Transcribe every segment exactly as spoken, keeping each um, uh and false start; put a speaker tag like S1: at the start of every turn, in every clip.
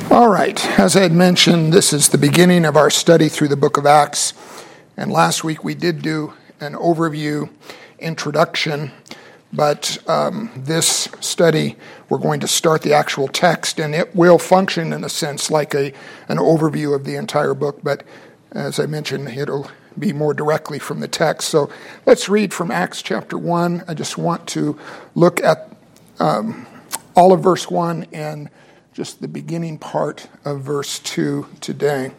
S1: All right, as I had mentioned, this is the beginning of our study through the book of Acts. And last week we did do an overview introduction, but um, this study we're going to start the actual text, and it will function in a sense like a an overview of the entire book, but as I mentioned, it'll be more directly from the text. So let's read from Acts chapter one. I just want to look at um, all of verse one and just the beginning part of verse two today.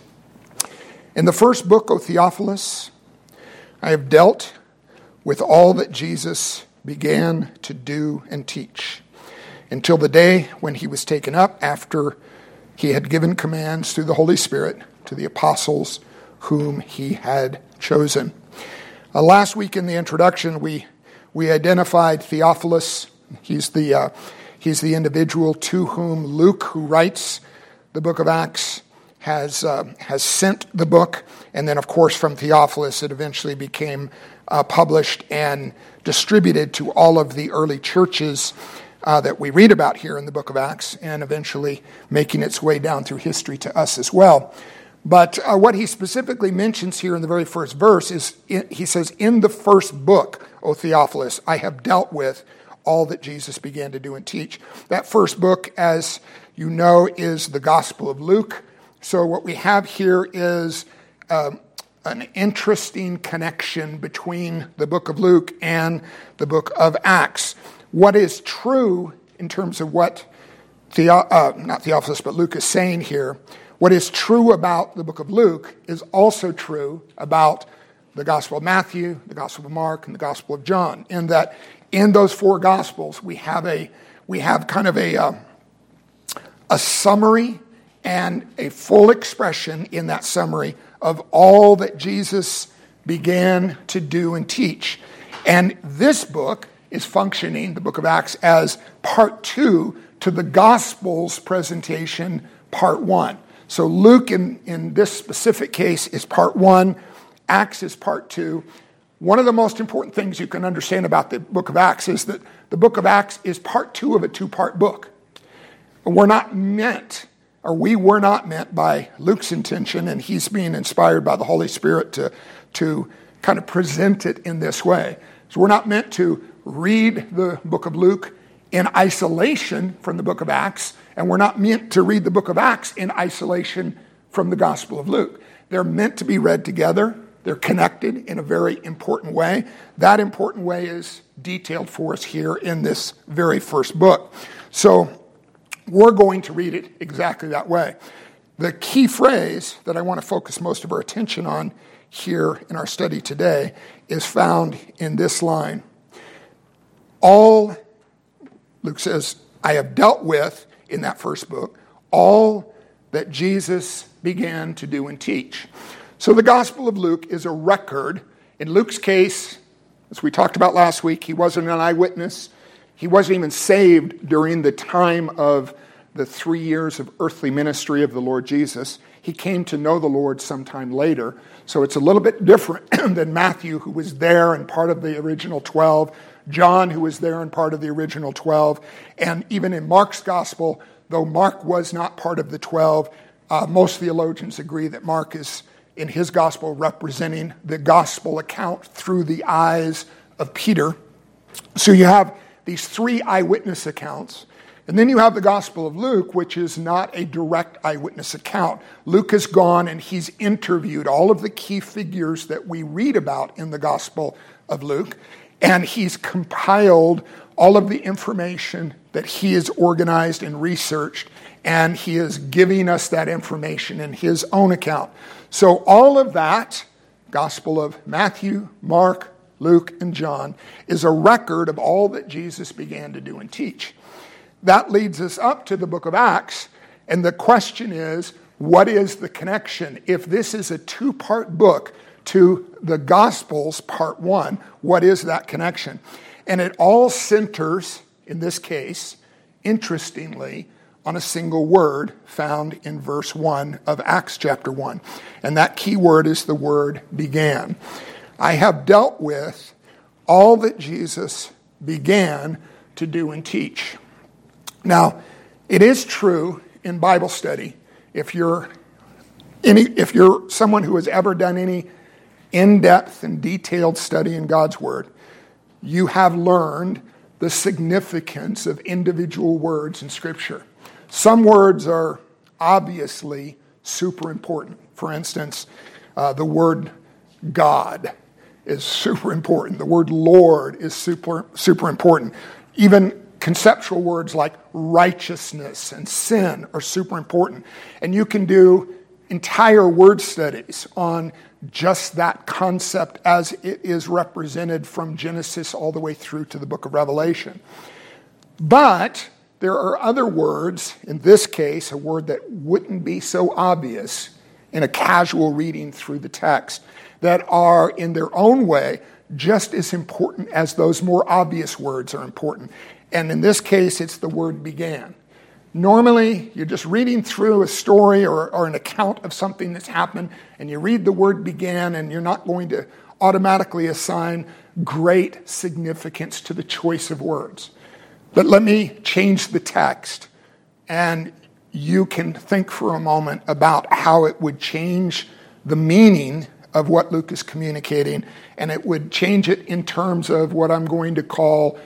S1: In the first book, O Theophilus, I have dealt with all that Jesus began to do and teach, until the day when he was taken up after he had given commands through the Holy Spirit to the apostles whom he had chosen. Uh, last week in the introduction, we we identified Theophilus. He's the uh, he's the individual to whom Luke, who writes the book of Acts, has uh, has sent the book, and then of course from Theophilus it eventually became uh, published and distributed to all of the early churches uh, that we read about here in the book of Acts, and eventually making its way down through history to us as well. But uh, what he specifically mentions here in the very first verse is, he says, in the first book, O Theophilus, I have dealt with all that Jesus began to do and teach. That first book, as you know, is the Gospel of Luke. So what we have here is um, an interesting connection between the book of Luke and the book of Acts. What is true in terms of what, Theo- uh, not Theophilus, but Luke is saying here, what is true about the book of Luke is also true about the Gospel of Matthew, the Gospel of Mark, and the Gospel of John, in that in those four Gospels we have a we have kind of a uh, a summary and a full expression in that summary of all that Jesus began to do and teach. And this book is functioning, the book of Acts, as part two to the Gospels presentation, part one. So Luke, in, in this specific case, is part one. Acts is part two. One of the most important things you can understand about the book of Acts is that the book of Acts is part two of a two-part book. We're not meant, or we were not meant by Luke's intention, and he's being inspired by the Holy Spirit to, to kind of present it in this way. So we're not meant to read the book of Luke in isolation from the book of Acts, and we're not meant to read the book of Acts in isolation from the Gospel of Luke. They're meant to be read together. They're connected in a very important way. That important way is detailed for us here in this very first book. So we're going to read it exactly that way. The key phrase that I want to focus most of our attention on here in our study today is found in this line. All, Luke says, I have dealt with, in that first book, all that Jesus began to do and teach. So the Gospel of Luke is a record. In Luke's case, as we talked about last week, he wasn't an eyewitness. He wasn't even saved during the time of the three years of earthly ministry of the Lord Jesus. He came to know the Lord sometime later. So it's a little bit different than Matthew, who was there and part of the original twelve, John, who was there and part of the original twelve, and even in Mark's gospel, though Mark was not part of the twelve, uh, most theologians agree that Mark is, in his gospel, representing the gospel account through the eyes of Peter. So you have these three eyewitness accounts, and then you have the Gospel of Luke, which is not a direct eyewitness account. Luke has gone and he's interviewed all of the key figures that we read about in the Gospel of Luke, and he's compiled all of the information that he has organized and researched, and he is giving us that information in his own account. So all of that, Gospel of Matthew, Mark, Luke, and John, is a record of all that Jesus began to do and teach. That leads us up to the book of Acts, and the question is, what is the connection? If this is a two-part book to the Gospels, part one, what is that connection? And it all centers, in this case, interestingly, on a single word found in verse one of Acts chapter one. And that key word is the word began. I have dealt with all that Jesus began to do and teach. Now, it is true in Bible study, if you're any, if you're someone who has ever done any in-depth and detailed study in God's Word, you have learned the significance of individual words in Scripture. Some words are obviously super important. For instance, uh, the word God is super important. The word Lord is super, super important. Even conceptual words like righteousness and sin are super important. And you can do entire word studies on just that concept as it is represented from Genesis all the way through to the book of Revelation. But there are other words, in this case, a word that wouldn't be so obvious in a casual reading through the text, that are in their own way just as important as those more obvious words are important. And in this case, it's the word began. Normally, you're just reading through a story or, or an account of something that's happened, and you read the word began, and you're not going to automatically assign great significance to the choice of words. But let me change the text, and you can think for a moment about how it would change the meaning of what Luke is communicating, and it would change it in terms of what I'm going to call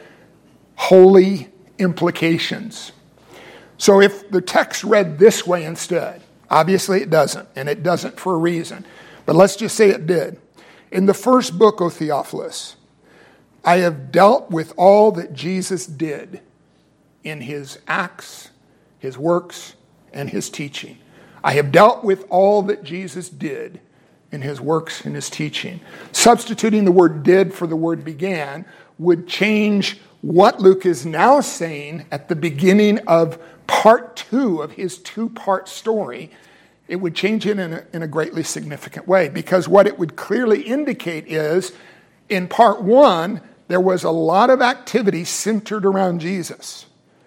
S1: holy implications. So if the text read this way instead, obviously it doesn't, and it doesn't for a reason, but let's just say it did. In the first book, O Theophilus, I have dealt with all that Jesus did in his acts, his works, and his teaching. I have dealt with all that Jesus did in his works and his teaching. Substituting the word did for the word began would change what Luke is now saying at the beginning of part two of his two-part story. It would change it in a, in a greatly significant way, because what it would clearly indicate is, in part one, there was a lot of activity centered around Jesus.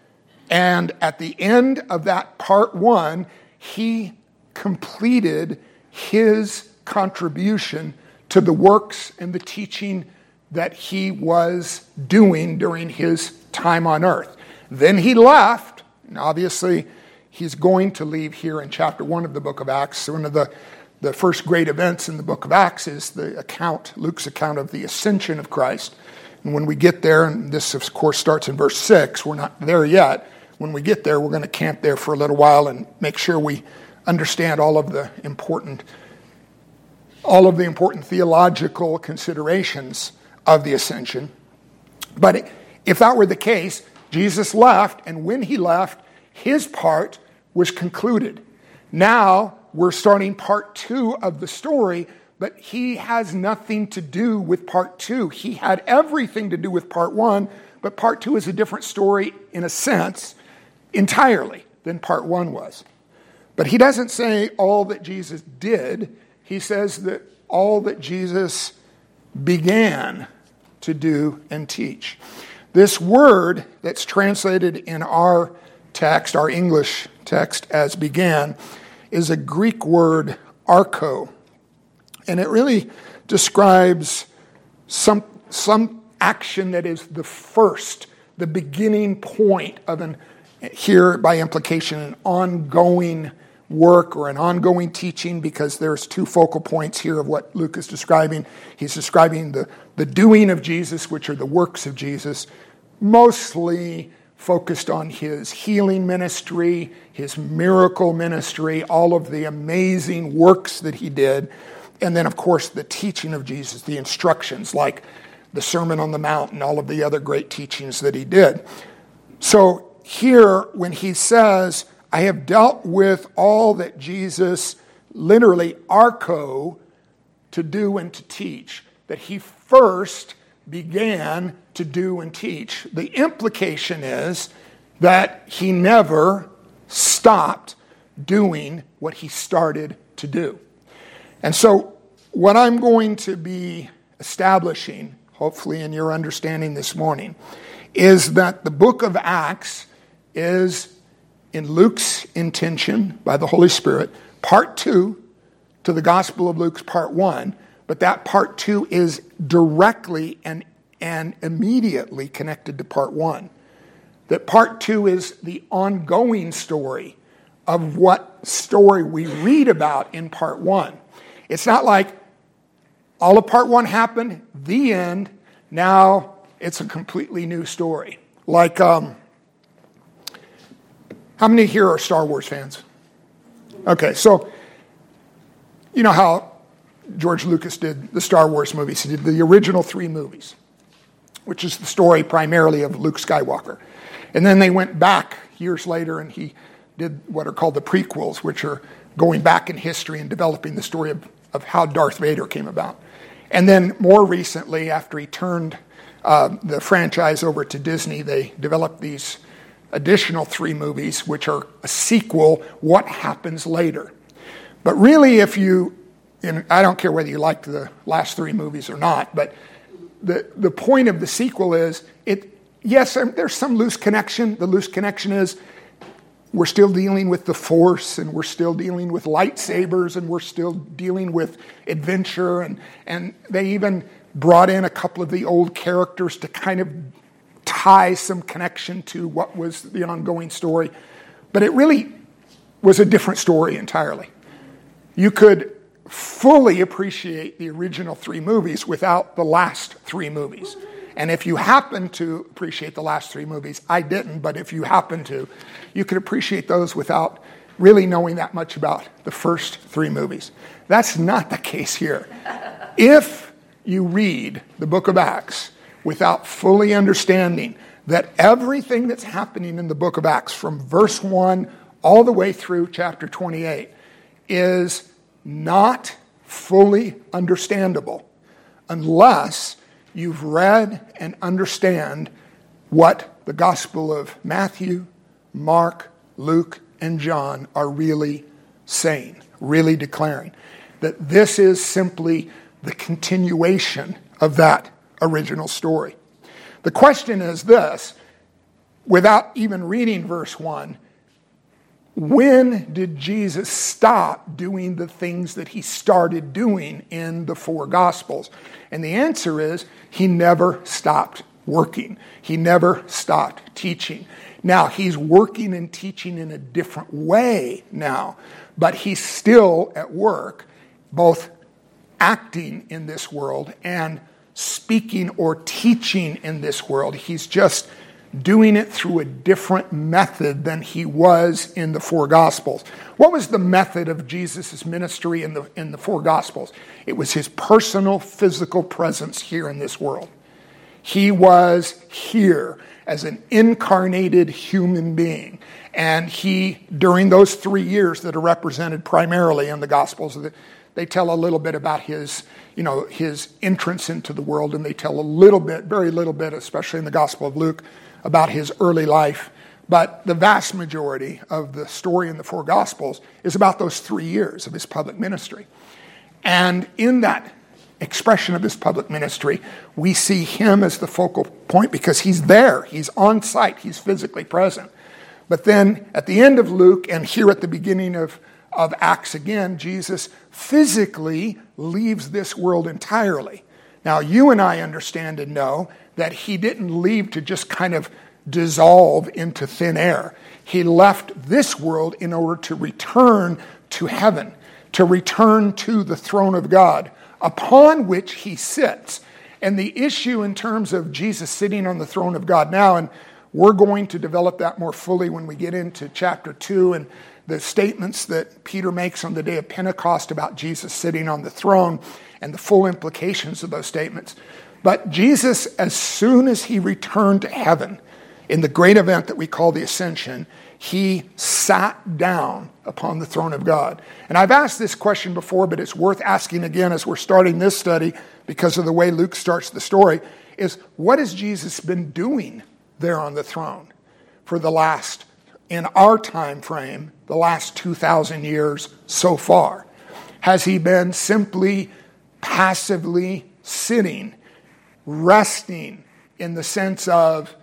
S1: And at the end of that part one, he completed his contribution to the works and the teaching that he was doing during his time on earth. Then he left, and obviously he's going to leave here in chapter one of the book of Acts. One of the, the first great events in the book of Acts is the account, Luke's account of the ascension of Christ. And when we get there, and this of course starts in verse six, we're not there yet. When we get there, we're going to camp there for a little while and make sure we understand all of the important, all of the important theological considerations of the ascension. But if that were the case, Jesus left, and when he left, his part was concluded. Now we're starting part two of the story, but he has nothing to do with part two. He had everything to do with part one, but part two is a different story in a sense entirely than part one was. But he doesn't say all that Jesus did. He says that all that Jesus began to do and teach. This word that's translated in our text, our English text as began, is a Greek word, archo. And it really describes some, some action that is the first, the beginning point of an, here by implication, an ongoing work or an ongoing teaching, because there's two focal points here of what Luke is describing. He's describing the, the doing of Jesus, which are the works of Jesus, mostly focused on his healing ministry, his miracle ministry, all of the amazing works that he did. And then, of course, the teaching of Jesus, the instructions like the Sermon on the Mount and all of the other great teachings that he did. So here, when he says, I have dealt with all that Jesus literally archo to do and to teach, that he first began to do and teach. The implication is that he never stopped doing what he started to do. And so what I'm going to be establishing, hopefully in your understanding this morning, is that the book of Acts is, in Luke's intention by the Holy Spirit, part two to the Gospel of Luke's part one, but that part two is directly and, and immediately connected to part one. That part two is the ongoing story of what story we read about in part one. It's not like all of part one happened, the end, now it's a completely new story. Like, um, how many here are Star Wars fans? Okay, so you know how George Lucas did the Star Wars movies. He did the original three movies, which is the story primarily of Luke Skywalker. And then they went back years later and he did what are called the prequels, which are going back in history and developing the story of, of how Darth Vader came about. And then more recently, after he turned uh, the franchise over to Disney, they developed these additional three movies, which are a sequel, What Happens Later. But really, if you, and I don't care whether you liked the last three movies or not, but the, the point of the sequel is, it. yes, there's some loose connection. The loose connection is we're still dealing with the Force, and we're still dealing with lightsabers, and we're still dealing with adventure, and, and they even brought in a couple of the old characters to kind of tie some connection to what was the ongoing story. But it really was a different story entirely. You could fully appreciate the original three movies without the last three movies. And if you happen to appreciate the last three movies, I didn't, but if you happen to, you could appreciate those without really knowing that much about the first three movies. That's not the case here. If you read the book of Acts without fully understanding that everything that's happening in the book of Acts from verse one all the way through chapter twenty-eight is not fully understandable unless you've read and understand what the Gospel of Matthew, Mark, Luke, and John are really saying, really declaring. That this is simply the continuation of that original story. The question is this, without even reading verse one, when did Jesus stop doing the things that he started doing in the four Gospels? And the answer is he never stopped working. He never stopped teaching. Now, he's working and teaching in a different way now, but he's still at work, both acting in this world and speaking or teaching in this world. He's just doing it through a different method than he was in the four Gospels. What was the method of Jesus' ministry in the, in the four Gospels? It was his personal, physical presence here in this world. He was here as an incarnated human being. And he, during those three years that are represented primarily in the Gospels, they tell a little bit about his, you know, his entrance into the world, and they tell a little bit, very little bit, especially in the Gospel of Luke, about his early life. But the vast majority of the story in the four Gospels is about those three years of his public ministry. And in that expression of his public ministry, we see him as the focal point because he's there, he's on site, he's physically present. But then at the end of Luke and here at the beginning of, of Acts again, Jesus physically leaves this world entirely. Now, you and I understand and know that he didn't leave to just kind of dissolve into thin air. He left this world in order to return to heaven, to return to the throne of God, upon which he sits. And the issue in terms of Jesus sitting on the throne of God now, and we're going to develop that more fully when we get into chapter two and the statements that Peter makes on the day of Pentecost about Jesus sitting on the throne and the full implications of those statements. But Jesus, as soon as he returned to heaven, in the great event that we call the Ascension, he sat down upon the throne of God. And I've asked this question before, but it's worth asking again as we're starting this study because of the way Luke starts the story, is what has Jesus been doing there on the throne for the last, in our time frame, the last two thousand years so far? Has he been simply passively sitting, resting in the sense of,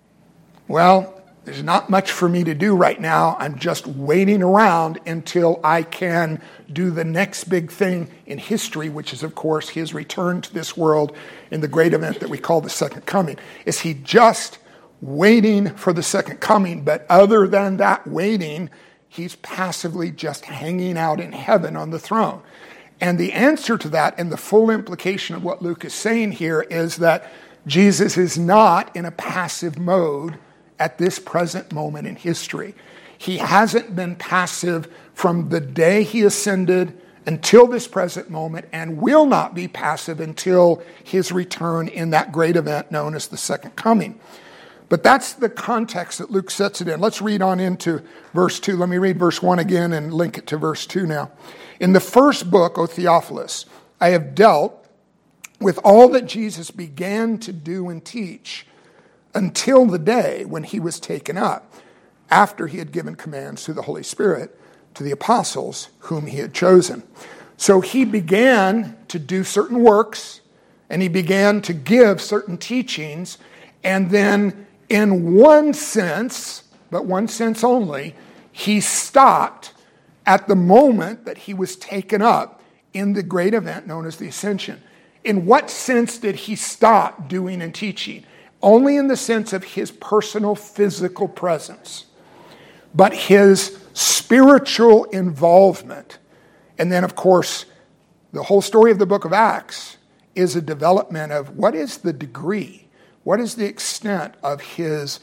S1: well, there's not much for me to do right now. I'm just waiting around until I can do the next big thing in history, which is, of course, his return to this world in the great event that we call the second coming. Is he just waiting for the second coming? But other than that waiting, he's passively just hanging out in heaven on the throne? And the answer to that, and the full implication of what Luke is saying here, is that Jesus is not in a passive mode at this present moment in history. He hasn't been passive from the day he ascended until this present moment, and will not be passive until his return in that great event known as the second coming. But that's the context that Luke sets it in. Let's read on into verse two. Let me read verse one again and link it to verse two now. In the first book, O Theophilus, I have dealt with all that Jesus began to do and teach until the day when he was taken up, after he had given commands through the Holy Spirit to the apostles whom he had chosen. So he began to do certain works, and he began to give certain teachings, and then in one sense, but one sense only, he stopped at the moment that he was taken up in the great event known as the Ascension. In what sense did he stop doing and teaching? Only in the sense of his personal physical presence, but his spiritual involvement. And then, of course, the whole story of the book of Acts is a development of what is the degree, what is the extent of his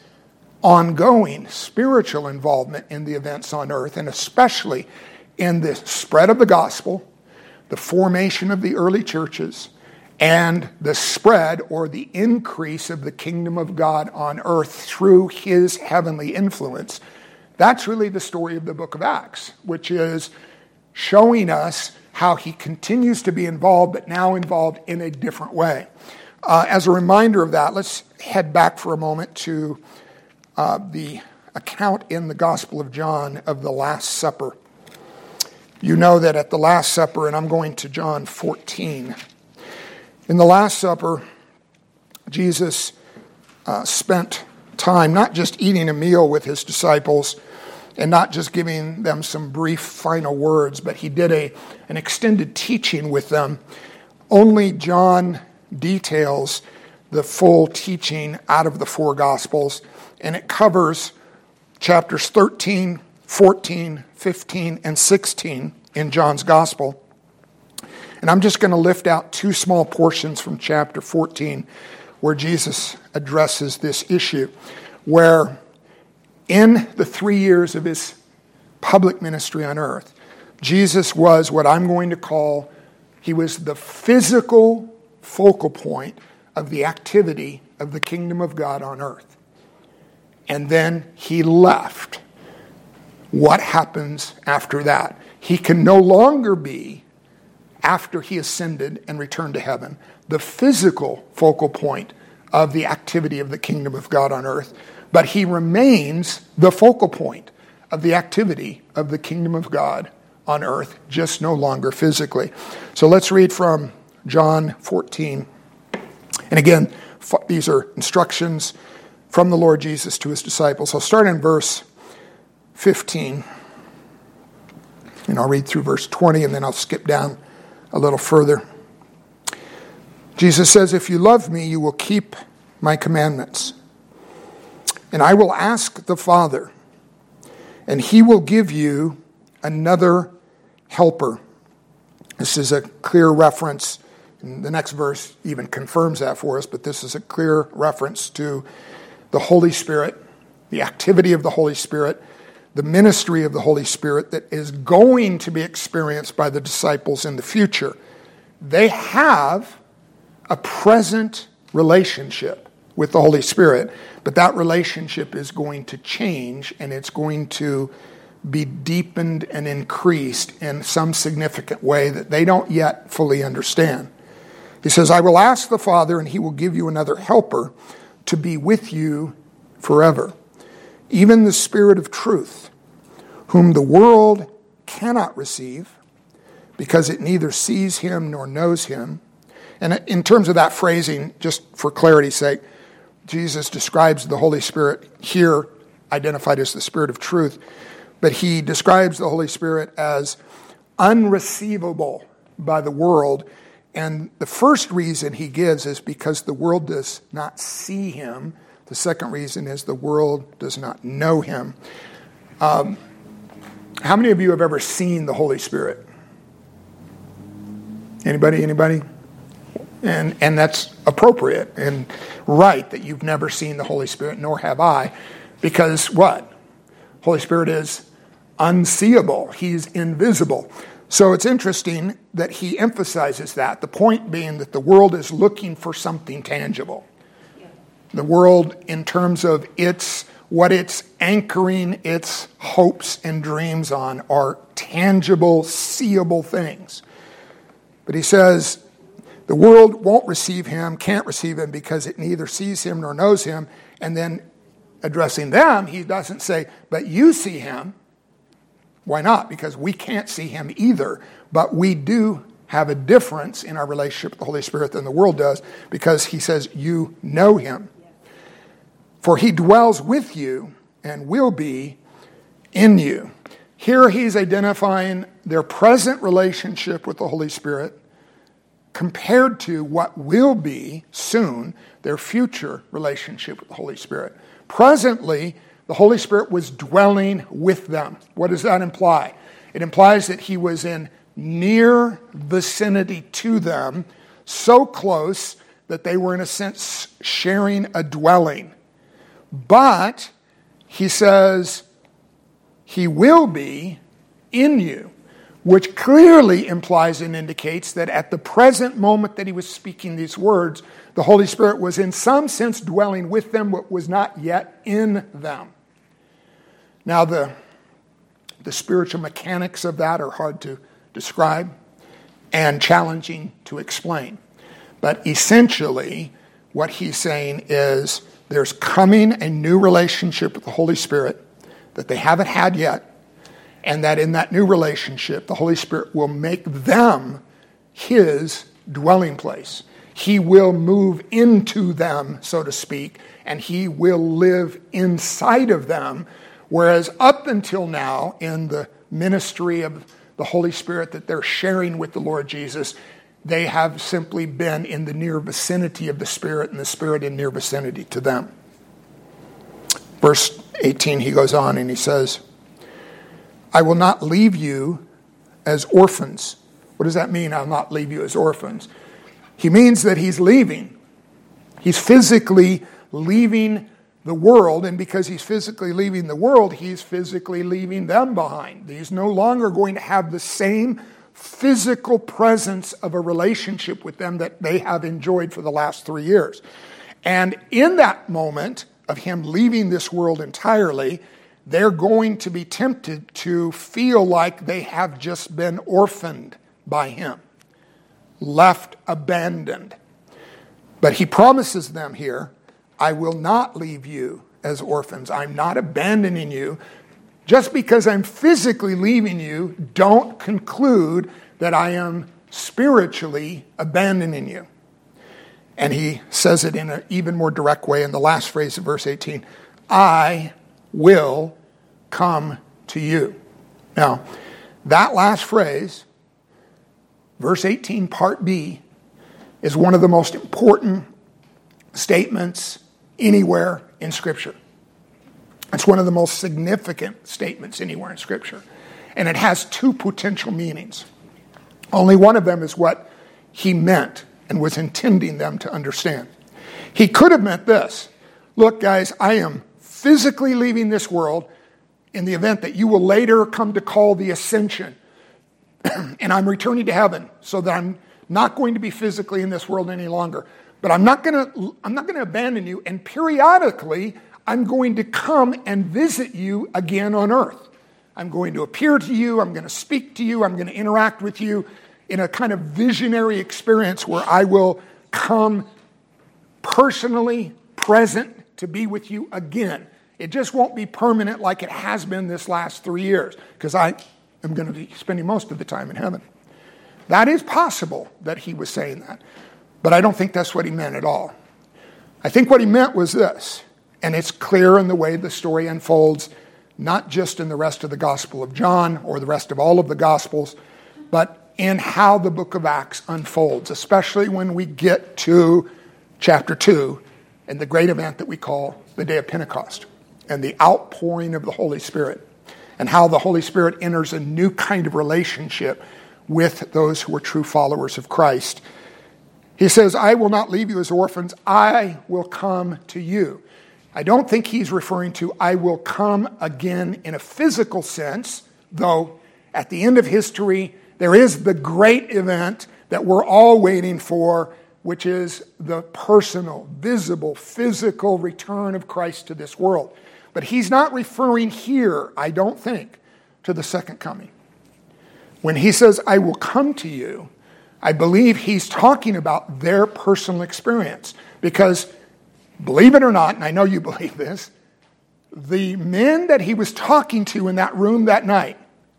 S1: ongoing spiritual involvement in the events on earth, and especially in the spread of the gospel, the formation of the early churches, and the spread or the increase of the kingdom of God on earth through his heavenly influence. That's really the story of the book of Acts, which is showing us how he continues to be involved, but now involved in a different way. Uh, as a reminder of that, let's head back for a moment to uh, the account in the Gospel of John of the Last Supper. You know that at the Last Supper, and I'm going to John fourteen. In the Last Supper, Jesus uh, spent time not just eating a meal with his disciples and not just giving them some brief final words, but he did a an extended teaching with them. Only John details the full teaching out of the four Gospels, and it covers chapters thirteen, fourteen, fifteen, and sixteen in John's Gospel. And I'm just going to lift out two small portions from chapter fourteen where Jesus addresses this issue, where in the three years of his public ministry on earth, Jesus was what I'm going to call, he was the physical focal point of the activity of the kingdom of God on earth. And then he left. What happens after that? He can no longer be, after he ascended and returned to heaven, the physical focal point of the activity of the kingdom of God on earth, but he remains the focal point of the activity of the kingdom of God on earth, just no longer physically. So let's read from John fourteen. And again, these are instructions from the Lord Jesus to his disciples. I'll start in verse fifteen, and I'll read through verse twenty, and then I'll skip down a little further. Jesus says, "If you love me, you will keep my commandments. And I will ask the Father, and he will give you another helper." This is a clear reference, and the next verse even confirms that for us, but this is a clear reference to the Holy Spirit, the activity of the Holy Spirit, the ministry of the Holy Spirit that is going to be experienced by the disciples in the future. They have a present relationship with the Holy Spirit, but that relationship is going to change, and it's going to be deepened and increased in some significant way that they don't yet fully understand. He says, "I will ask the Father, and he will give you another helper to be with you forever, even the Spirit of truth, whom the world cannot receive, because it neither sees him nor knows him." And in terms of that phrasing, just for clarity's sake, Jesus describes the Holy Spirit here, identified as the Spirit of truth, but he describes the Holy Spirit as unreceivable by the world. And the first reason he gives is because the world does not see him. The second reason is the world does not know him. Um, How many of you have ever seen the Holy Spirit? Anybody, anybody? And and that's appropriate and right that you've never seen the Holy Spirit, nor have I, because what? Holy Spirit is unseeable. He's invisible. So it's interesting that he emphasizes that, the point being that the world is looking for something tangible. Yeah. The world, in terms of its what it's anchoring its hopes and dreams on, are tangible, seeable things. But he says the world won't receive him, can't receive him because it neither sees him nor knows him. And then addressing them, he doesn't say, but you see him. Why not? Because we can't see him either. But we do have a difference in our relationship with the Holy Spirit than the world does, because he says you know him. For he dwells with you and will be in you. Here he's identifying their present relationship with the Holy Spirit compared to what will be soon their future relationship with the Holy Spirit. Presently, the Holy Spirit was dwelling with them. What does that imply? It implies that he was in near vicinity to them, so close that they were in a sense sharing a dwelling. But he says he will be in you, which clearly implies and indicates that at the present moment that he was speaking these words, the Holy Spirit was in some sense dwelling with them, but was not yet in them. Now, the, the spiritual mechanics of that are hard to describe and challenging to explain. But essentially, what he's saying is there's coming a new relationship with the Holy Spirit that they haven't had yet, and that in that new relationship, the Holy Spirit will make them his dwelling place. He will move into them, so to speak, and he will live inside of them. Whereas up until now, in the ministry of the Holy Spirit that they're sharing with the Lord Jesus, they have simply been in the near vicinity of the Spirit, and the Spirit in near vicinity to them. Verse eighteen, he goes on and he says, I will not leave you as orphans. What does that mean, I'll not leave you as orphans? He means that he's leaving. He's physically leaving the world, and because he's physically leaving the world, he's physically leaving them behind. He's no longer going to have the same physical presence of a relationship with them that they have enjoyed for the last three years. And in that moment of him leaving this world entirely, they're going to be tempted to feel like they have just been orphaned by him, left abandoned. But he promises them here, I will not leave you as orphans. I'm not abandoning you. Just because I'm physically leaving you, don't conclude that I am spiritually abandoning you. And he says it in an even more direct way in the last phrase of verse eighteen. I will come to you. Now, that last phrase, verse eighteen, part B, is one of the most important statements anywhere in Scripture. It's one of the most significant statements anywhere in Scripture. And it has two potential meanings. Only one of them is what he meant and was intending them to understand. He could have meant this. Look, guys, I am physically leaving this world in the event that you will later come to call the ascension. And I'm returning to heaven so that I'm not going to be physically in this world any longer. But I'm not going to I'm not going to abandon you, and periodically I'm going to come and visit you again on earth. I'm going to appear to you, I'm going to speak to you, I'm going to interact with you in a kind of visionary experience where I will come personally present to be with you again. It just won't be permanent like it has been this last three years, because I am going to be spending most of the time in heaven. That is possible that he was saying that. But I don't think that's what he meant at all. I think what he meant was this, and it's clear in the way the story unfolds, not just in the rest of the Gospel of John or the rest of all of the Gospels, but in how the book of Acts unfolds, especially when we get to chapter two and the great event that we call the day of Pentecost and the outpouring of the Holy Spirit. and how the Holy Spirit enters a new kind of relationship with those who are true followers of Christ. He says, I will not leave you as orphans. I will come to you. I don't think he's referring to I will come again in a physical sense, though at the end of history, there is the great event that we're all waiting for, which is the personal, visible, physical return of Christ to this world. But he's not referring here, I don't think, to the second coming. When he says, I will come to you, I believe he's talking about their personal experience. Because, believe it or not, and I know you believe this, the men that he was talking to in that room that night,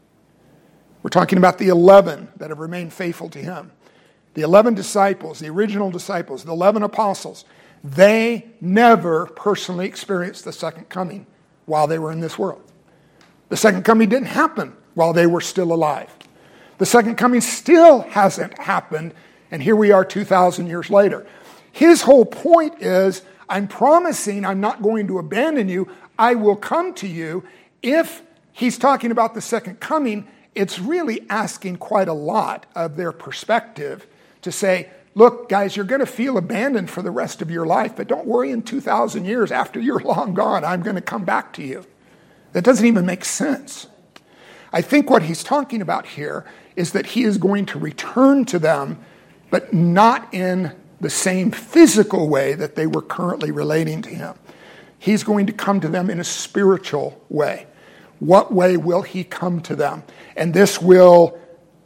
S1: we're talking about the eleven that have remained faithful to him. The eleven disciples, the original disciples, the eleven apostles, they never personally experienced the second coming while they were in this world. The second coming didn't happen while they were still alive. The second coming still hasn't happened, and here we are two thousand years later. His whole point is, I'm promising I'm not going to abandon you. I will come to you. If he's talking about the second coming, it's really asking quite a lot of their perspective to say, look, guys, you're going to feel abandoned for the rest of your life, but don't worry, in two thousand years, after you're long gone, I'm going to come back to you. That doesn't even make sense. I think what he's talking about here is that he is going to return to them, but not in the same physical way that they were currently relating to him. He's going to come to them in a spiritual way. What way will he come to them? And this will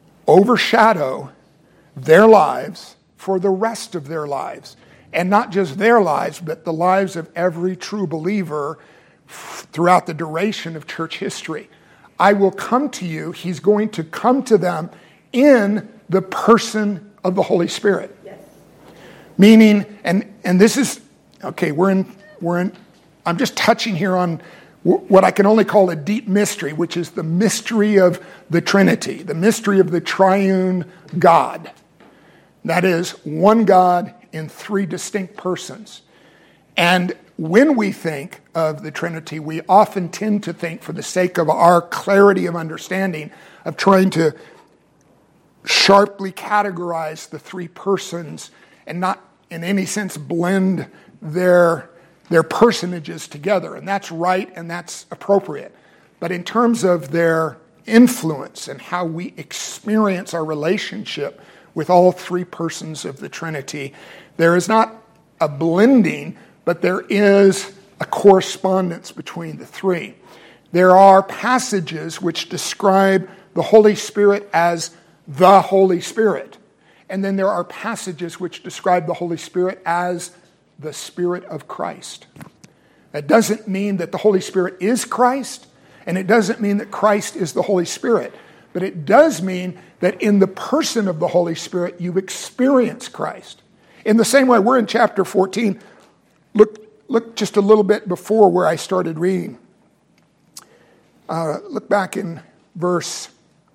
S1: overshadow their lives for the rest of their lives. And not just their lives, but the lives of every true believer throughout the duration of church history. I will come to you. He's going to come to them in the person of the Holy Spirit. Yes. Meaning, and and this is, okay, we're in, we're in, I'm just touching here on what I can only call a deep mystery, which is the mystery of the Trinity, the mystery of the triune God. That is, one God in three distinct persons. And when we think of the Trinity, we often tend to think, for the sake of our clarity of understanding, of trying to sharply categorize the three persons and not in any sense blend their their personages together. And that's right and that's appropriate. But in terms of their influence and how we experience our relationship with all three persons of the Trinity, there is not a blending, but there is a correspondence between the three. There are passages which describe the Holy Spirit as the Holy Spirit. And then there are passages which describe the Holy Spirit as the Spirit of Christ. That doesn't mean that the Holy Spirit is Christ, and it doesn't mean that Christ is the Holy Spirit. But it does mean that in the person of the Holy Spirit, you've experienced Christ. In the same way, we're in chapter fourteen. Look, look just a little bit before where I started reading. Uh, look back in verse,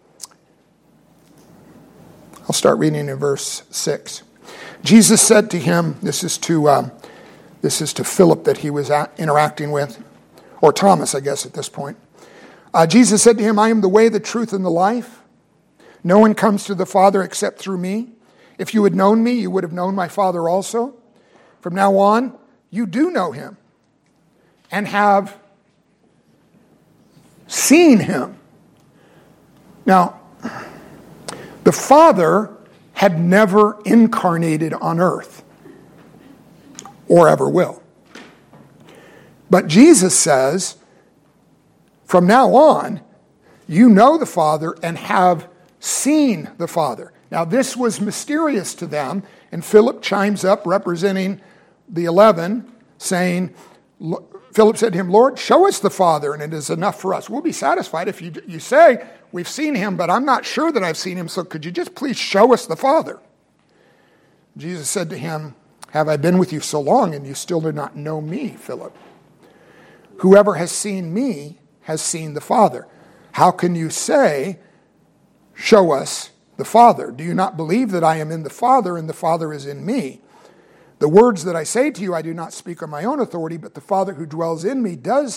S1: I'll start reading in verse six. Jesus said to him, this is to um, this is to Philip that he was at, interacting with, or Thomas, I guess, at this point. Uh, Jesus said to him, I am the way, the truth, and the life. No one comes to the Father except through me. If you had known me, you would have known my Father also. From now on, you do know him and have seen him. Now, the Father had never incarnated on earth or ever will. But Jesus says, from now on, you know the Father and have seen the Father. Now, this was mysterious to them, and Philip chimes up representing the eleven, saying, Philip said to him, Lord, show us the Father, and it is enough for us. We'll be satisfied if you, you say, we've seen him, but I'm not sure that I've seen him, so could you just please show us the Father? Jesus said to him, have I been with you so long, and you still do not know me, Philip? Whoever has seen me has seen the Father. How can you say, show us the Father? Do you not believe that I am in the Father, and the Father is in me? The words that I say to you, I do not speak on my own authority, but the Father who dwells in me does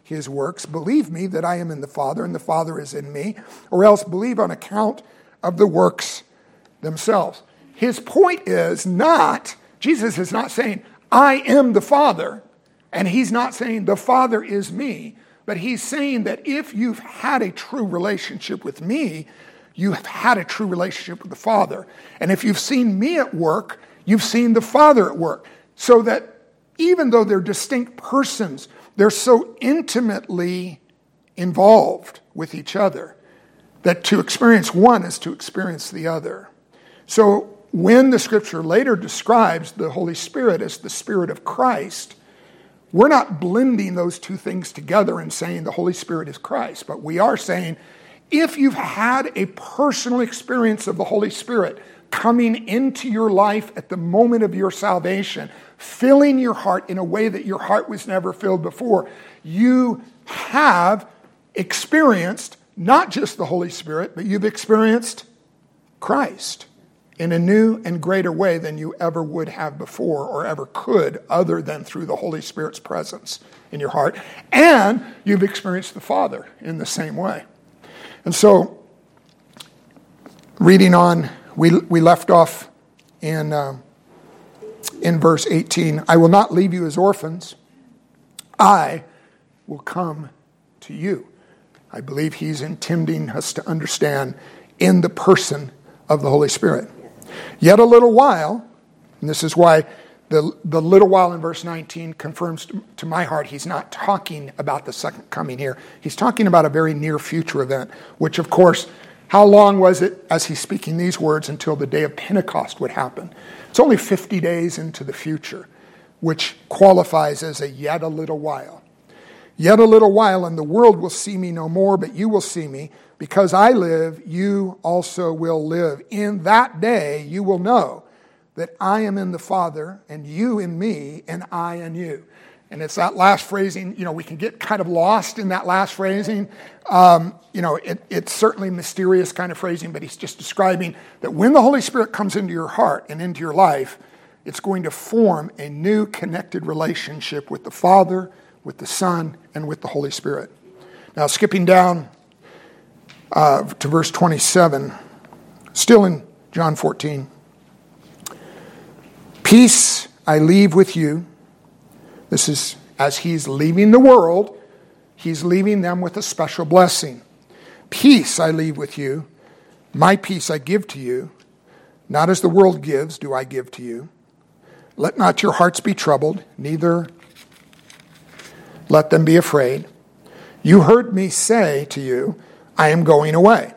S1: his works. Believe me that I am in the Father and the Father is in me, or else believe on account of the works themselves. His point is not, Jesus is not saying, I am the Father, and he's not saying the Father is me, but he's saying that if you've had a true relationship with me, you have had a true relationship with the Father. And if you've seen me at work, you've seen the Father at work. So that even though they're distinct persons, they're so intimately involved with each other that to experience one is to experience the other. So when the scripture later describes the Holy Spirit as the Spirit of Christ, we're not blending those two things together and saying the Holy Spirit is Christ, but we are saying if you've had a personal experience of the Holy Spirit coming into your life at the moment of your salvation, filling your heart in a way that your heart was never filled before, you have experienced not just the Holy Spirit, but you've experienced Christ in a new and greater way than you ever would have before or ever could, other than through the Holy Spirit's presence in your heart. And you've experienced the Father in the same way. And so, reading on, we we left off in uh, in verse eighteen. I will not leave you as orphans. I will come to you. I believe he's intending us to understand in the person of the Holy Spirit. Yet a little while, and this is why the, the little while in verse nineteen confirms to, to my heart he's not talking about the second coming here. He's talking about a very near future event, which of course, how long was it as he's speaking these words until the day of Pentecost would happen? It's only fifty days into the future, which qualifies as a yet a little while. Yet a little while, and the world will see me no more, but you will see me. Because I live, you also will live. In that day, you will know that I am in the Father, and you in me, and I in you. And it's that last phrasing, you know, we can get kind of lost in that last phrasing. Um, you know, it, it's certainly mysterious kind of phrasing, but he's just describing that when the Holy Spirit comes into your heart and into your life, it's going to form a new connected relationship with the Father, with the Son, and with the Holy Spirit. Now, skipping down uh, to verse twenty-seven, still in John fourteen. Peace I leave with you. This is as he's leaving the world, he's leaving them with a special blessing. Peace I leave with you. My peace I give to you. Not as the world gives do I give to you. Let not your hearts be troubled, neither let them be afraid. You heard me say to you, I am going away,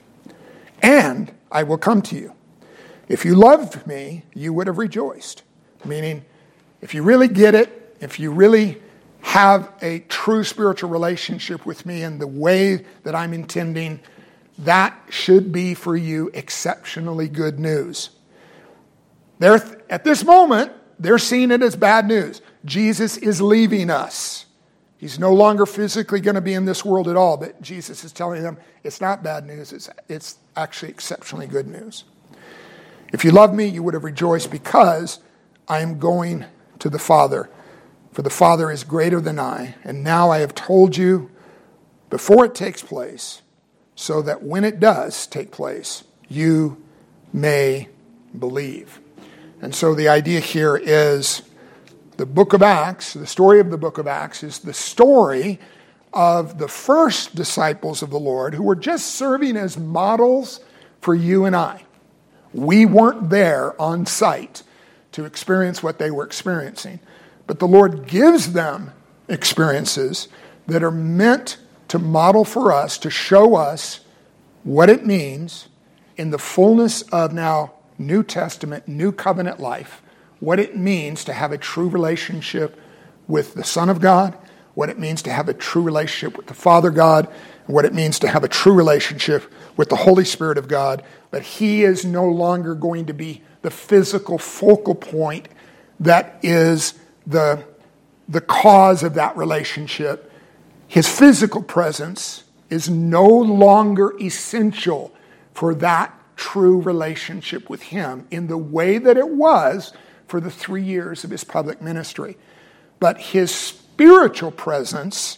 S1: and I will come to you. If you loved me, you would have rejoiced. Meaning, if you really get it, if you really have a true spiritual relationship with me in the way that I'm intending, that should be for you exceptionally good news. They're, at this moment, they're seeing it as bad news. Jesus is leaving us. He's no longer physically going to be in this world at all, but Jesus is telling them it's not bad news, it's, it's actually exceptionally good news. If you love me, you would have rejoiced because I am going to the Father. For the Father is greater than I, and now I have told you before it takes place, so that when it does take place, you may believe. And so the idea here is the book of Acts, the story of the book of Acts is the story of the first disciples of the Lord who were just serving as models for you and I. We weren't there on site to experience what they were experiencing, but the Lord gives them experiences that are meant to model for us, to show us what it means in the fullness of now New Testament, New Covenant life, what it means to have a true relationship with the Son of God, what it means to have a true relationship with the Father God, and what it means to have a true relationship with the Holy Spirit of God. But he is no longer going to be the physical focal point that is the, the cause of that relationship. His physical presence is no longer essential for that true relationship with him in the way that it was for the three years of his public ministry. But his spiritual presence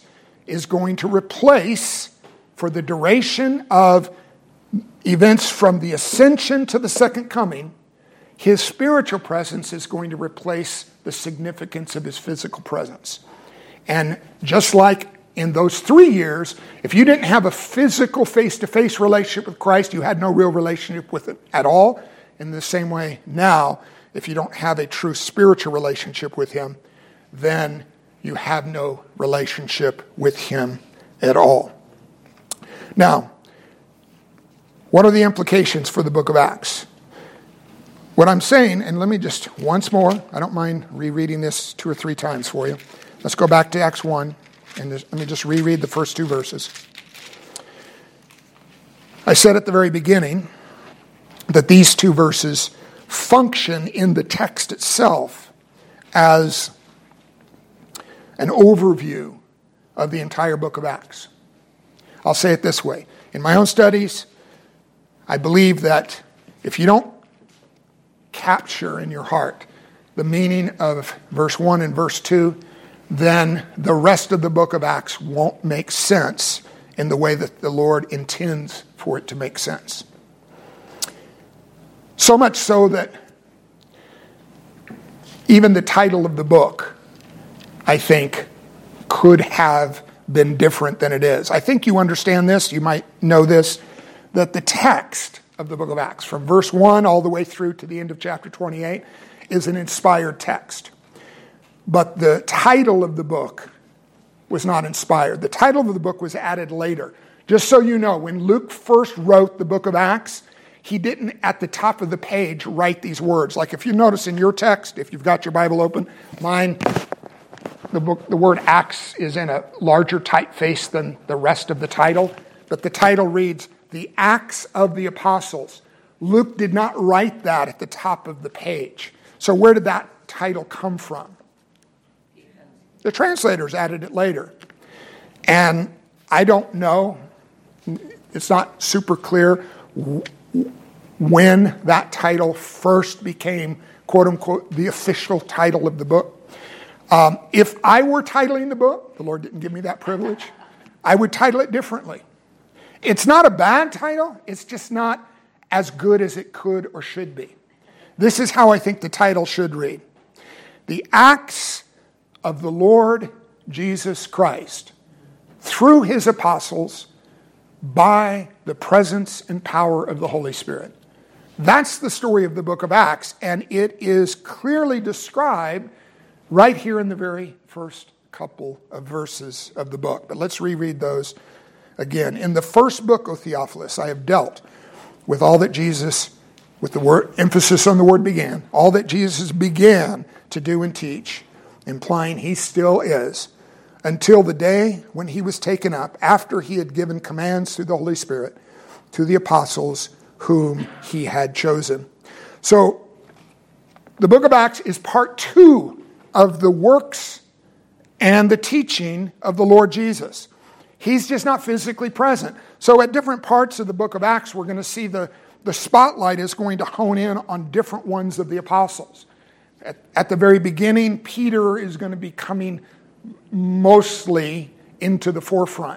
S1: is going to replace, for the duration of events from the ascension to the second coming, his spiritual presence is going to replace the significance of his physical presence. And just like in those three years, if you didn't have a physical face-to-face relationship with Christ, you had no real relationship with him at all. In the same way now, if you don't have a true spiritual relationship with him, then you have no relationship with him at all. Now, what are the implications for the book of Acts? What I'm saying, and let me just once more, I don't mind rereading this two or three times for you. Let's go back to Acts one, and let me just reread the first two verses. I said at the very beginning that these two verses function in the text itself as an overview of the entire book of Acts. I'll say it this way. In my own studies, I believe that if you don't capture in your heart the meaning of verse one and verse two, then the rest of the book of Acts won't make sense in the way that the Lord intends for it to make sense. So much so that even the title of the book, I think, could have been different than it is. I think you understand this, you might know this, that the text of the book of Acts, from verse one all the way through to the end of chapter twenty-eight, is an inspired text. But the title of the book was not inspired. The title of the book was added later. Just so you know, when Luke first wrote the book of Acts, he didn't at the top of the page write these words. Like if you notice in your text, if you've got your Bible open, mine, the book, the word Acts is in a larger typeface than the rest of the title. But the title reads, The Acts of the Apostles. Luke did not write that at the top of the page. So where did that title come from? The translators added it later. And I don't know, it's not super clear when that title first became, quote unquote, the official title of the book. Um, if I were titling the book, the Lord didn't give me that privilege, I would title it differently. It's not a bad title, it's just not as good as it could or should be. This is how I think the title should read. The Acts of the Lord Jesus Christ, through his apostles, by the presence and power of the Holy Spirit. That's the story of the book of Acts, and it is clearly described right here in the very first couple of verses of the book. But let's reread those again. In the first book, O Theophilus, I have dealt with all that Jesus, with the word emphasis on the word began, all that Jesus began to do and teach, implying he still is, until the day when he was taken up, after he had given commands through the Holy Spirit to the apostles whom he had chosen. So, the book of Acts is part two of the works and the teaching of the Lord Jesus. He's just not physically present. So at different parts of the book of Acts, we're going to see the, the spotlight is going to hone in on different ones of the apostles. At, at the very beginning, Peter is going to be coming mostly into the forefront.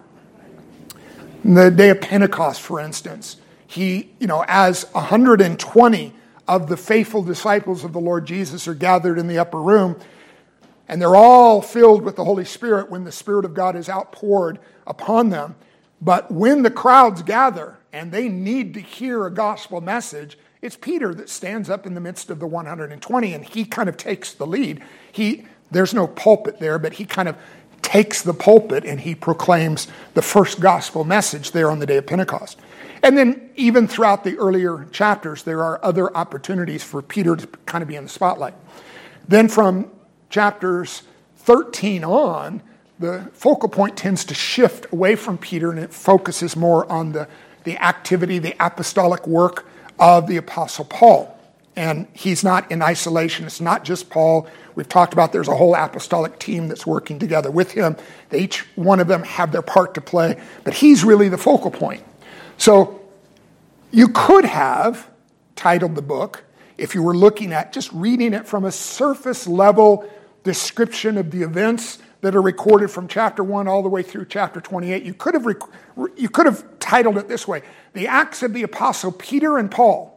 S1: In the day of Pentecost, for instance, he, you know, as one hundred twenty of the faithful disciples of the Lord Jesus are gathered in the upper room, and they're all filled with the Holy Spirit when the Spirit of God is outpoured upon them. But when the crowds gather and they need to hear a gospel message, it's Peter that stands up in the midst of the one hundred twenty, and he kind of takes the lead. He, there's no pulpit there, but he kind of takes the pulpit and he proclaims the first gospel message there on the day of Pentecost. And then even throughout the earlier chapters, there are other opportunities for Peter to kind of be in the spotlight. Then from chapters thirteen on, the focal point tends to shift away from Peter, and it focuses more on the, the activity, the apostolic work of the Apostle Paul. And he's not in isolation. It's not just Paul. We've talked about there's a whole apostolic team that's working together with him. They, each one of them have their part to play, but he's really the focal point. So you could have titled the book, if you were looking at just reading it from a surface level description of the events that are recorded from chapter one all the way through chapter twenty-eight. You could have rec- you could have titled it this way: The Acts of the Apostle Peter and Paul.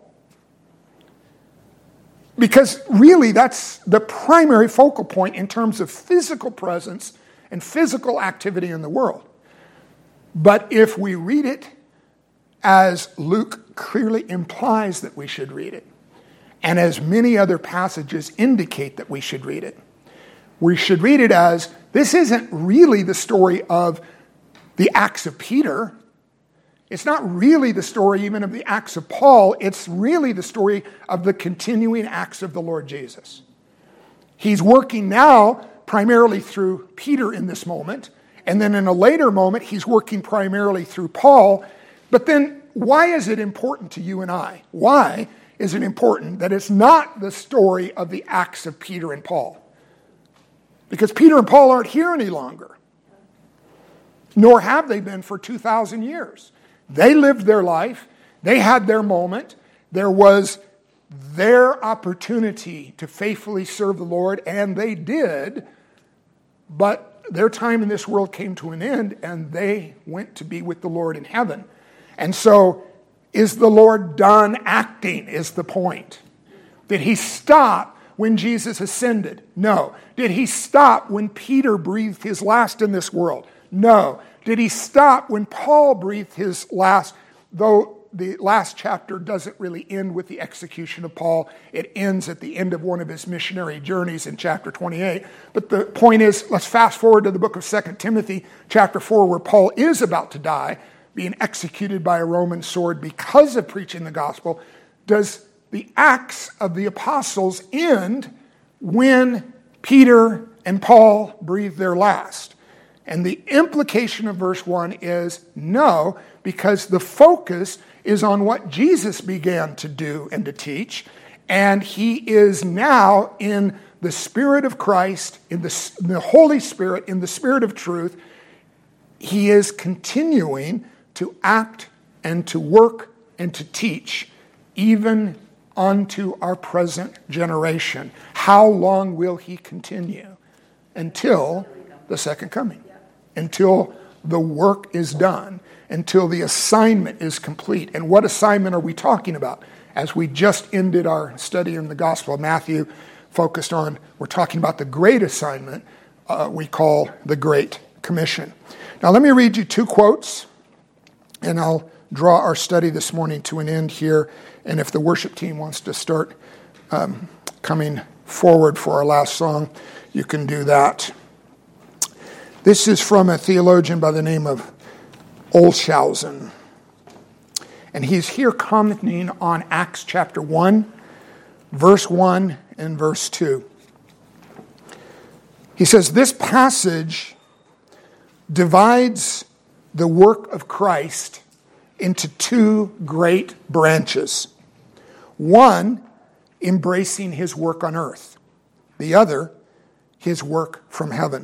S1: Because really that's the primary focal point in terms of physical presence and physical activity in the world. But if we read it as Luke clearly implies that we should read it, and as many other passages indicate that we should read it, we should read it as, this isn't really the story of the Acts of Peter. It's not really the story even of the Acts of Paul. It's really the story of the continuing acts of the Lord Jesus. He's working now primarily through Peter in this moment, and then in a later moment, he's working primarily through Paul. But then, why is it important to you and I? Why is it important that it's not the story of the Acts of Peter and Paul? Because Peter and Paul aren't here any longer. Nor have they been for two thousand years. They lived their life. They had their moment. There was their opportunity to faithfully serve the Lord, and they did. But their time in this world came to an end, and they went to be with the Lord in heaven. And so, is the Lord done acting, is the point. Did he stop when Jesus ascended? No. Did he stop when Peter breathed his last in this world? No. Did he stop when Paul breathed his last, though the last chapter doesn't really end with the execution of Paul. It ends at the end of one of his missionary journeys in chapter twenty-eight. But the point is, let's fast forward to the book of Second Timothy, chapter four, where Paul is about to die, being executed by a Roman sword because of preaching the gospel. Does the Acts of the Apostles end when Peter and Paul breathe their last? And the implication of verse one is no, because the focus is on what Jesus began to do and to teach, and he is now in the Spirit of Christ, in the, in the Holy Spirit, in the Spirit of truth. He is continuing to act and to work and to teach, even unto our present generation. How long will he continue? Until the second coming. Until the work is done. Until the assignment is complete. And what assignment are we talking about? As we just ended our study in the Gospel of Matthew, focused on, we're talking about the great assignment uh, we call the Great Commission. Now let me read you two quotes, and I'll draw our study this morning to an end here. And if the worship team wants to start um, coming forward for our last song, you can do that. This is from a theologian by the name of Olshausen. And he's here commenting on Acts chapter one, verse one and verse two. He says, this passage divides the work of Christ into two great branches. One, embracing his work on earth. The other, his work from heaven.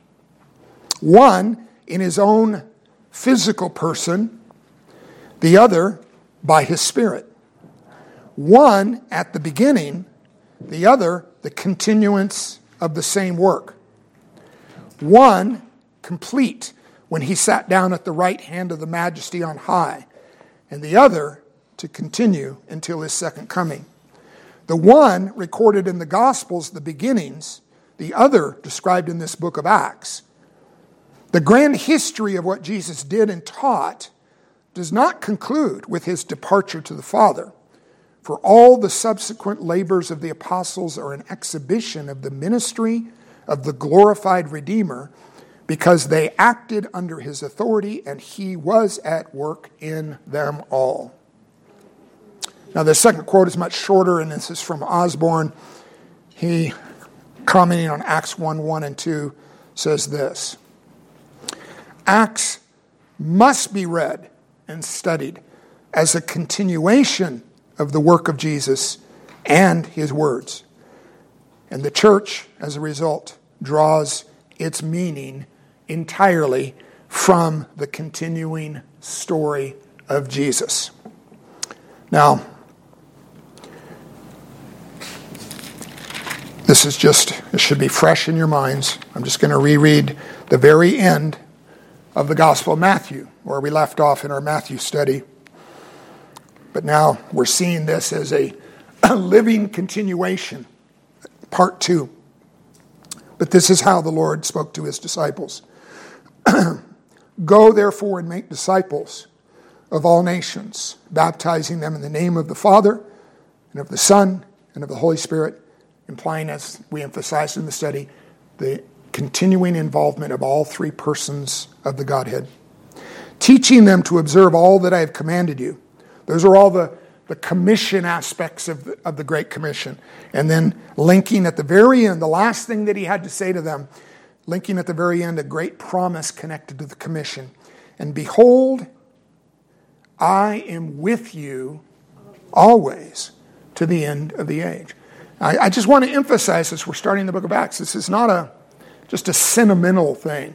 S1: One, in his own physical person. The other, by his Spirit. One, at the beginning. The other, the continuance of the same work. One, complete, when he sat down at the right hand of the Majesty on high, and the other to continue until his second coming. The one recorded in the Gospels, the beginnings, the other described in this book of Acts. The grand history of what Jesus did and taught does not conclude with his departure to the Father, for all the subsequent labors of the apostles are an exhibition of the ministry of the glorified Redeemer, because they acted under his authority and he was at work in them all. Now the second quote is much shorter, and this is from Osborne. He, commenting on Acts one, one and two, says this: Acts must be read and studied as a continuation of the work of Jesus and his words. And the church, as a result, draws its meaning entirely from the continuing story of Jesus. Now, This is just, it should be fresh in your minds. I'm just going to reread the very end of the Gospel of Matthew, where we left off in our Matthew study. But now we're seeing this as a, a living continuation, part two. But this is how the Lord spoke to his disciples. Go therefore and make disciples of all nations, baptizing them in the name of the Father and of the Son and of the Holy Spirit, implying, as we emphasized in the study, the continuing involvement of all three persons of the Godhead. Teaching them to observe all that I have commanded you. Those are all the, the commission aspects of the, of the Great Commission. And then linking at the very end, the last thing that he had to say to them, linking at the very end, a great promise connected to the commission. And behold, I am with you always to the end of the age. I, I just want to emphasize this. We're starting the book of Acts. This is not a just a sentimental thing.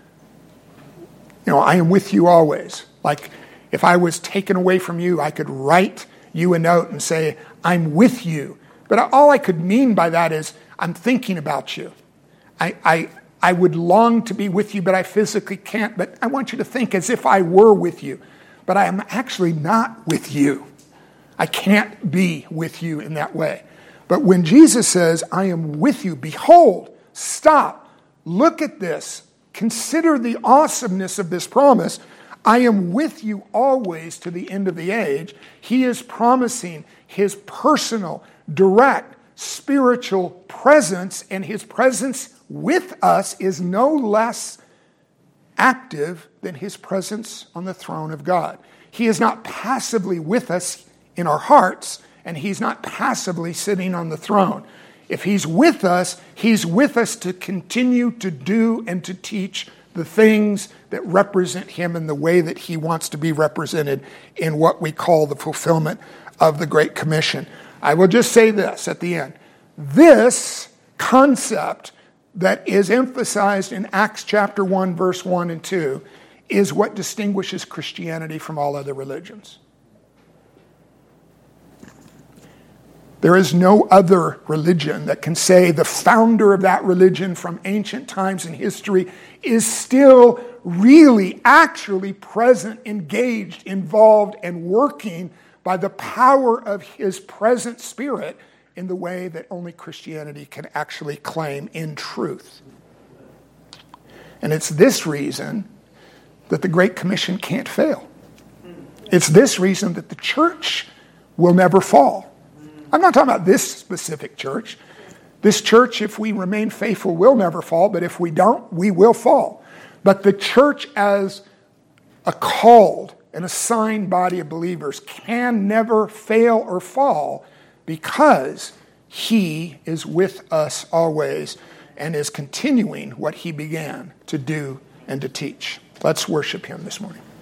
S1: You know, I am with you always. Like if I was taken away from you, I could write you a note and say, I'm with you. But all I could mean by that is I'm thinking about you. I, I, I would long to be with you, but I physically can't. But I want you to think as if I were with you. But I am actually not with you. I can't be with you in that way. But when Jesus says, I am with you, behold, stop, look at this, consider the awesomeness of this promise. I am with you always to the end of the age. He is promising his personal, direct, spiritual presence, and his presence with us is no less active than his presence on the throne of God. He is not passively with us in our hearts, and he's not passively sitting on the throne. If he's with us, he's with us to continue to do and to teach the things that represent him in the way that he wants to be represented in what we call the fulfillment of the Great Commission. I will just say this at the end. This concept that is emphasized in Acts chapter one, verse one and two, is what distinguishes Christianity from all other religions. There is no other religion that can say the founder of that religion from ancient times in history is still really, actually present, engaged, involved, and working by the power of his present spirit in the way that only Christianity can actually claim in truth. And it's this reason that the Great Commission can't fail. It's this reason that the church will never fall. I'm not talking about this specific church. This church, if we remain faithful, will never fall, but if we don't, we will fall. But the church as a called and assigned body of believers can never fail or fall because he is with us always and is continuing what he began to do and to teach. Let's worship him this morning.